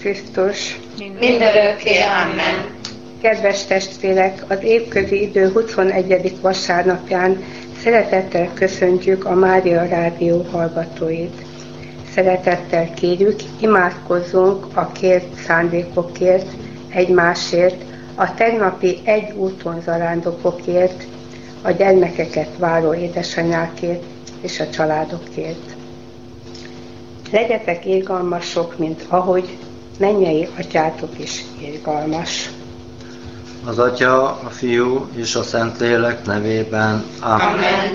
Krisztus, mindörökké. Amen. Kedves testvérek, az évközi idő 21. vasárnapján szeretettel köszöntjük a Mária Rádió hallgatóit. Szeretettel kérjük, imádkozzunk a kért szándékokért, egymásért, a tegnapi egy úton zarándokokért, a gyermekeket váró édesanyákért és a családokért. Legyetek irgalmasok, mint ahogy mennyei atyátok is irgalmas. Az Atya, a Fiú és a Szentlélek nevében. Amen.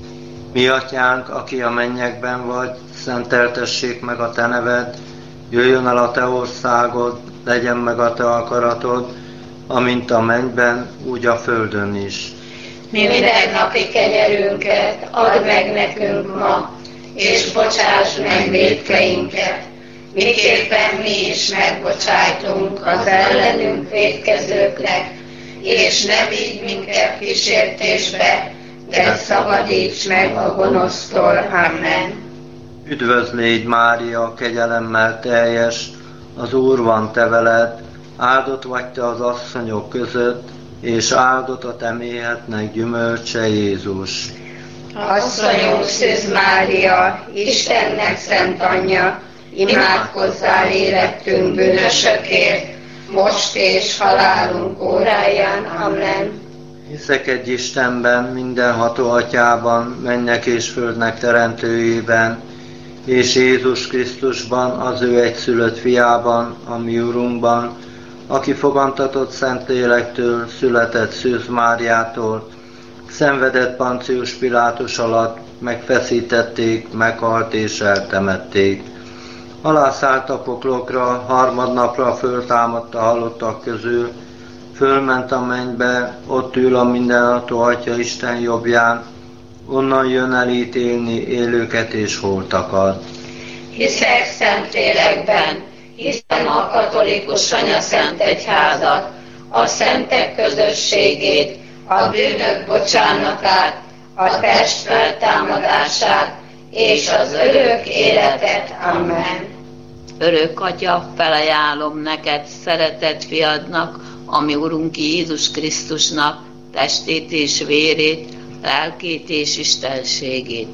Mi Atyánk, aki a mennyekben vagy, szenteltessék meg a Te neved, jöjjön el a Te országod, legyen meg a Te akaratod, amint a mennyben, úgy a földön is. Mi mindennapi kenyerünket add meg nekünk ma, és bocsáss meg vétkeinket, miképpen mi is megbocsájtunk az ellenünk vétkezőknek, és ne vigy minket kísértésbe, de szabadíts meg a gonosztól. Amen. Üdvözlégy Mária, kegyelemmel teljes, az Úr van te veled, áldott vagy te az asszonyok között, és áldott a te méhednek gyümölcse Jézus. Asszonyunk Szűz Mária, Istennek szent anyja, imádkozzál érettünk bűnösökért, most és halálunk óráján. Amen. Hiszek egy Istenben, mindenható Atyában, mennek és földnek teremtőjében, és Jézus Krisztusban, az ő egyszülött fiában, a mi Urunkban, aki fogantatott Szentlélektől, született Szűz Máriától, szenvedett Poncius Pilátus alatt, megfeszítették, meghalt és eltemették. Alászállt a poklokra, harmadnapra föltámadt a halottak közül, fölment a mennybe, ott ül a mindenható Atya Isten jobbján, onnan jön el ítélni élőket és holtakat. Hiszek Szentlélekben, hiszem a katolikus anyaszent egyházat, a szentek közösségét, a bűnök bocsánatát, a test feltámadását és az örök életet. Amen. Örök Atya, felajánlom neked szeretett fiadnak, ami Urunk Jézus Krisztusnak testét és vérét, lelkét és istenségét.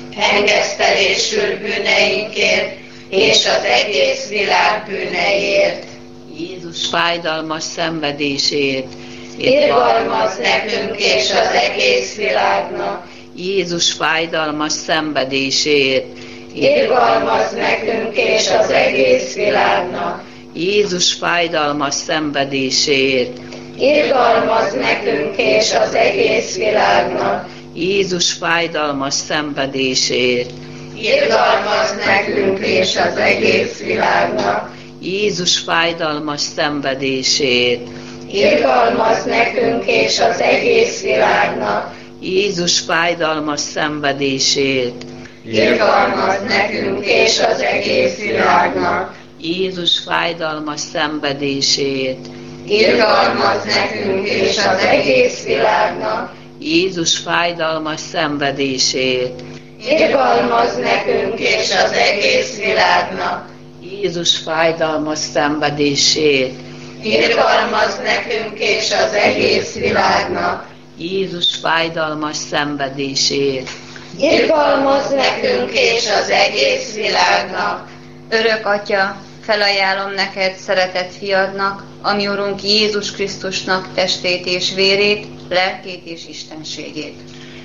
Engesztelésül bűneinkért és az egész világ bűneiért. Jézus fájdalmas szenvedéséért. Irgalmazz nekünk és az egész világnak. Jézus fájdalmas szenvedéséért. Irgalmazz nekünk és az egész világnak. Jézus fájdalmas szenvedéséért. Irgalmazz nekünk és az egész világnak. Jézus fájdalmas szenvedéséért. Irgalmazz nekünk és az egész világnak. Jézus fájdalmas szenvedéséért. Irgalmazz nekünk és az egész világnak. Jézus fájdalmas szenvedéséért. Irgalmazz nekünk és az egész világnak. Jézus fájdalmas szenvedéséért. Irgalmazz nekünk és az egész világnak. Jézus fájdalmas szenvedéséért. Irgalmazz nekünk és az egész világnak. Jézus fájdalmas szenvedéséért. Irgalmazz nekünk és az egész világnak. Jézus fájdalmas szenvedéséért. Irgalmazz nekünk és az egész világnak. Örök Atya, felajánlom neked szeretett fiadnak, ami Urunk Jézus Krisztusnak testét és vérét, lelkét és istenségét.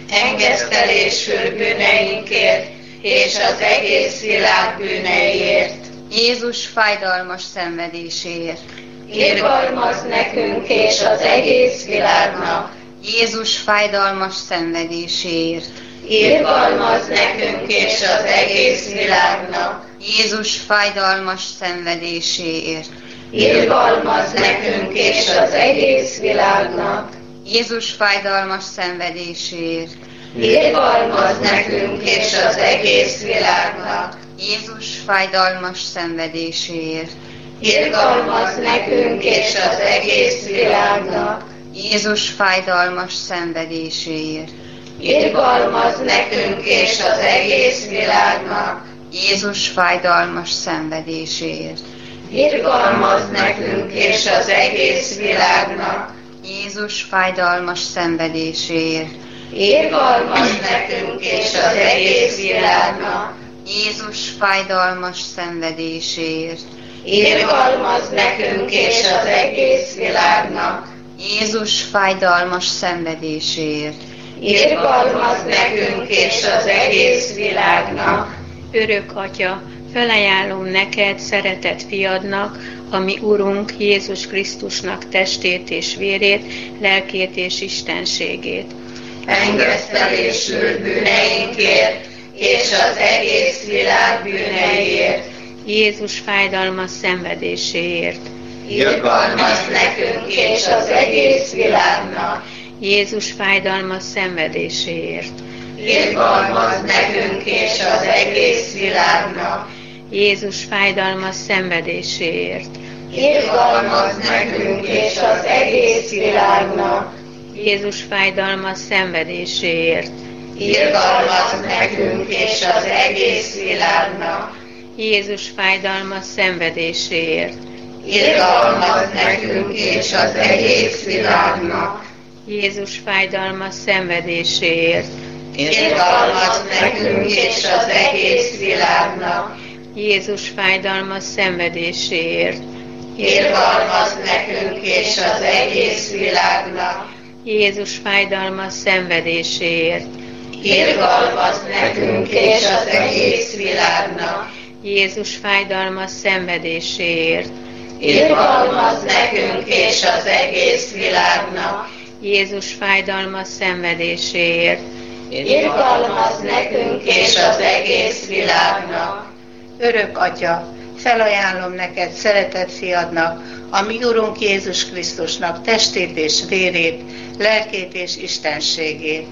Engesztelésül bűneinkért és az egész világ bűneiért. Jézus fájdalmas szenvedéséért. Irgalmazz nekünk és az egész világnak. Jézus fájdalmas szenvedéséért. Irgalmazz nekünk és az egész világnak. Jézus fájdalmas szenvedéséért. Irgalmazz nekünk és az egész világnak. Jézus fájdalmas szenvedéséért. Irgalmazz nekünk és az egész világnak. Jézus fájdalmas szenvedéséért. Irgalmazz nekünk és az egész világnak. Jézus fájdalmas szenvedéséért. Irgalmazz nekünk és az egész világnak. Jézus fájdalmas szenvedéséért. irgalmazz nekünk és az egész világnak. Jézus fájdalmas szenvedéséért. Irgalmazz nekünk és az egész világnak. Jézus fájdalmas szenvedéséért. Irgalmazz nekünk és az egész világnak. Jézus fájdalmas szenvedéséért. Irgalmazz nekünk és az egész világnak. Örök Atya, felajánlom neked, szeretett fiadnak, a mi Urunk Jézus Krisztusnak testét és vérét, lelkét és istenségét. Engesztelésül bűneinkért és az egész világ bűneiért. Jézus fájdalmas szenvedéséért. Irgalmazz nekünk és az egész világnak. Jézus fájdalmas szenvedéséért. Irgalmazz nekünk és az egész világnak. Jézus fájdalmas szenvedéséért. Irgalmazz nekünk és az egész világnak. Jézus fájdalmas szenvedéséért. Irgalmazz nekünk és az egész világnak. Jézus fájdalmas szenvedéséért. Irgalmazz nekünk és az egész világnak. Jézus fájdalmas szenvedéséért. Irgalmazz nekünk és az egész világnak. Jézus fájdalmas szenvedéséért. Irgalmazz nekünk és az egész világnak. Jézus fájdalmas szenvedéséért. Irgalmazz nekünk és az egész világnak. Jézus fájdalmas szenvedéséért. Irgalmazz nekünk és az egész világnak. Jézus fájdalmas szenvedéséért. Irgalmazz nekünk és az egész világnak. Örök Atya, felajánlom neked, szeretett fiadnak, a mi Urunk Jézus Krisztusnak testét és vérét, lelkét és istenségét.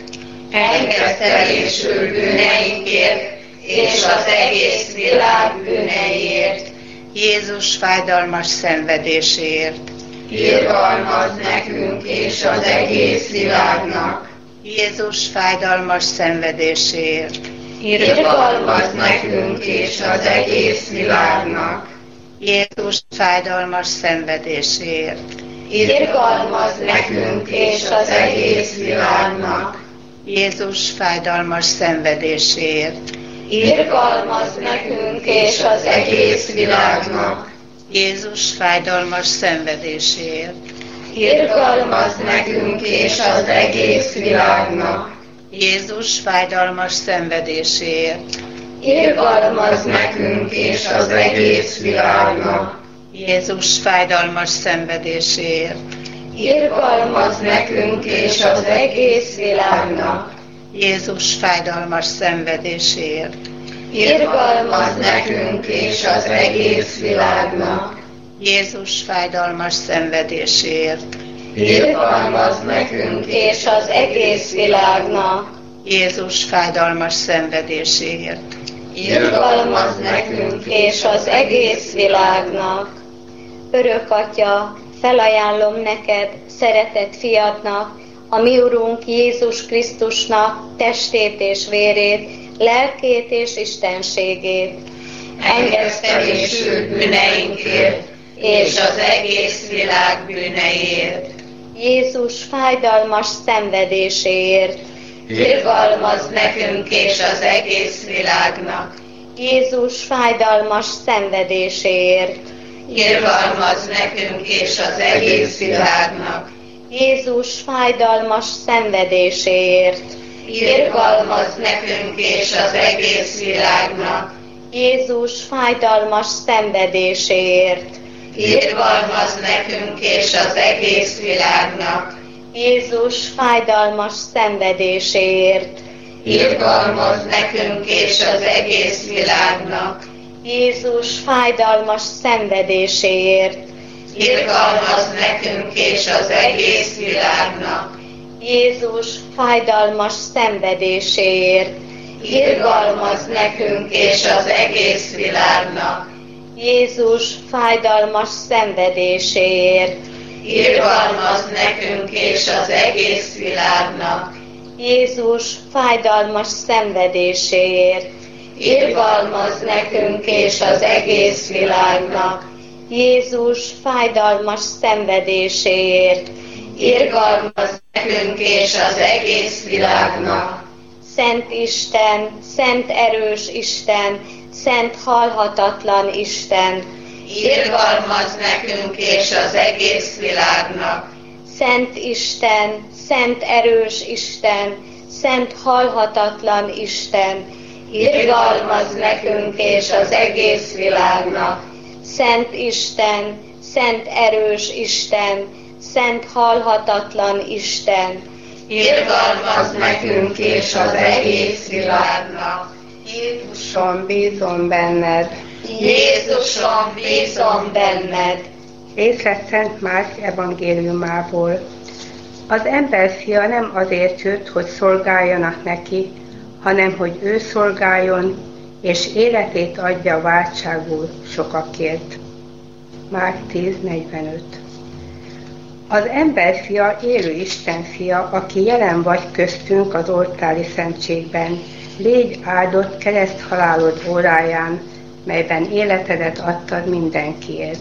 Engesztelésül bűneinkért és az egész világ bűneiért. Jézus fájdalmas szenvedéséért. Irgalmazz nekünk és az egész világnak. Jézus fájdalmas szenvedéséért. Irgalmazz nekünk és az egész világnak. Jézus fájdalmas szenvedéséért. Irgalmazz nekünk és az egész világnak. Jézus fájdalmas szenvedéséért. Irgalmazz nekünk és az egész világnak. Jézus fájdalmas szenvedéséért. Irgalmazz nekünk és az egész világnak. Jézus fájdalmas szenvedéséért. Irgalmazz nekünk és az egész világnak. Jézus fájdalmas szenvedéséért. Irgalmazz nekünk és az egész világnak. Jézus fájdalmas szenvedéséért. Irgalmazz nekünk és az egész világnak. Jézus fájdalmas szenvedéséért. Irgalmazz nekünk és az egész világnak. Jézus fájdalmas szenvedéséért. Irgalmazz nekünk és az egész világnak. Örök Atya, felajánlom neked, szeretett fiadnak, a mi Urunk Jézus Krisztusnak testét és vérét, lelkét és istenségét. Engesztelésül bűneinkért és az egész világ bűneiért. Jézus fájdalmas szenvedéséért. Irgalmazz nekünk és az egész világnak. Jézus fájdalmas szenvedéséért. Irgalmazz nekünk és az egész világnak. Jézus fájdalmas szenvedéséért. Irgalmazz nekünk és az egész világnak. Jézus fájdalmas szenvedéséért. Irgalmazz nekünk és az egész világnak. Jézus fájdalmas szenvedéséért. Irgalmazz nekünk és az egész világnak. Jézus fájdalmas szenvedéséért. Irgalmazz nekünk és az egész világnak. Jézus fájdalmas szenvedéséért. Irgalmazz nekünk és az egész világnak. Jézus fájdalmas szenvedéséért. Irgalmazz nekünk és az egész világnak. Jézus fájdalmas szenvedéséért. Irgalmazz nekünk és az egész világnak. Jézus fájdalmas szenvedéséért, Irgalmazz nekünk és az egész világnak. Szent Isten, szent erős Isten, szent halhatatlan Isten, Irgalmazz nekünk és az egész világnak. Szent Isten, szent erős Isten, szent halhatatlan Isten, Irgalmazz nekünk és az egész világnak. Szent Isten, szent erős Isten, szent halhatatlan Isten, Irgalmazz nekünk és az egész világnak. Jézusom, bízom benned. Jézusom, bízom benned. Részlet Szent Márk evangéliumából. Az emberfia nem azért jött, hogy szolgáljanak neki, hanem hogy ő szolgáljon, és életét adja váltságul sokakért. Márk 10:45. Az emberfia élő Isten fia, aki jelen vagy köztünk az oltári szentségben. Légy áldott kereszthalálod óráján, melyben életedet adtad mindenkiért.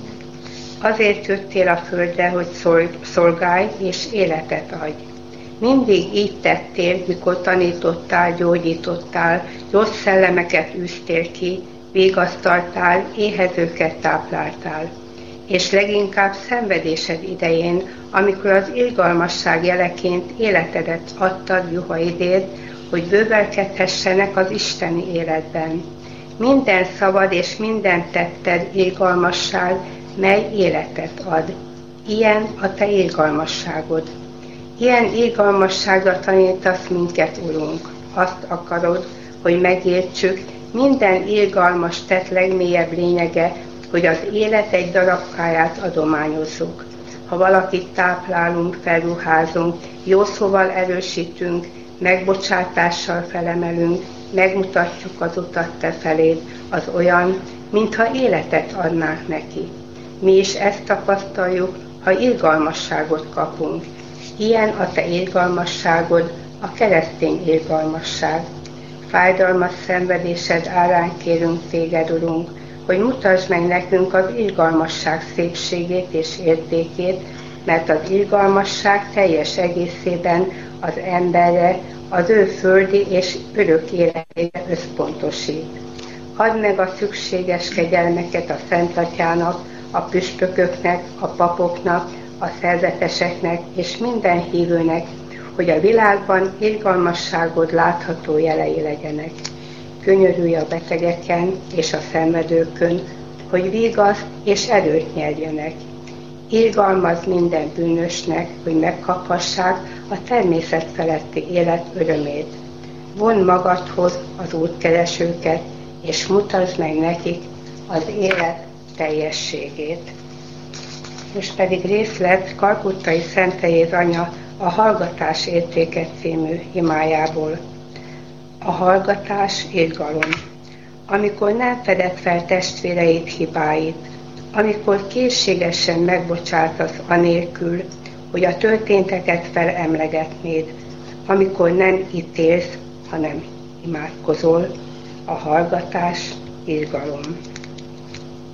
Azért jöttél a földre, hogy szolgálj és életet adj. Mindig így tettél, mikor tanítottál, gyógyítottál, rossz szellemeket űztél ki, vigasztaltál, éhezőket tápláltál. És leginkább szenvedésed idején, amikor az irgalmasság jeleként életedet adtad juhaidért, hogy bővelkedhessenek az isteni életben. Minden szavad és minden tetted irgalmasság, mely életet ad. Ilyen a te irgalmasságod. Ilyen irgalmasságra tanítasz minket, Urunk. Azt akarod, hogy megértsük, minden irgalmas tett legmélyebb lényege, hogy az élet egy darabkáját adományozzuk. Ha valakit táplálunk, felruházunk, jó szóval erősítünk, megbocsátással felemelünk, megmutatjuk az utat te feléd, az olyan, mintha életet adnánk neki. Mi is ezt tapasztaljuk, ha irgalmasságot kapunk. Ilyen a te irgalmasságod, a keresztény irgalmasság. Fájdalmas szenvedésed árán kérünk téged, Urunk, hogy mutasd meg nekünk az irgalmasság szépségét és értékét, mert az irgalmasság teljes egészében az emberre, az ő földi és örök életére összpontosít. Add meg a szükséges kegyelmeket a Szent Atyának, a püspököknek, a papoknak, a szerzeteseknek és minden hívőnek, hogy a világban irgalmasságod látható jelei legyenek. Könyörülj a betegeken és a szenvedőkön, hogy vigaszt és erőt nyerjenek. Irgalmazz minden bűnösnek, hogy megkaphassák a természet feletti élet örömét. Vondd magadhoz az útkeresőket, és mutasd meg nekik az élet teljességét. Most pedig részlet Kalkuttai Szent Teréz anya a Hallgatás értéke című imájából. A hallgatás irgalom. Amikor nem fedett fel testvéreid hibáit, amikor készségesen megbocsátasz anélkül, hogy a történteket felemlegetnéd, amikor nem ítélsz, hanem imádkozol, a hallgatás irgalom.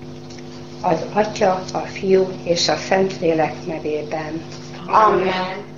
Az Atya, a Fiú és a Szentlélek nevében. Amen.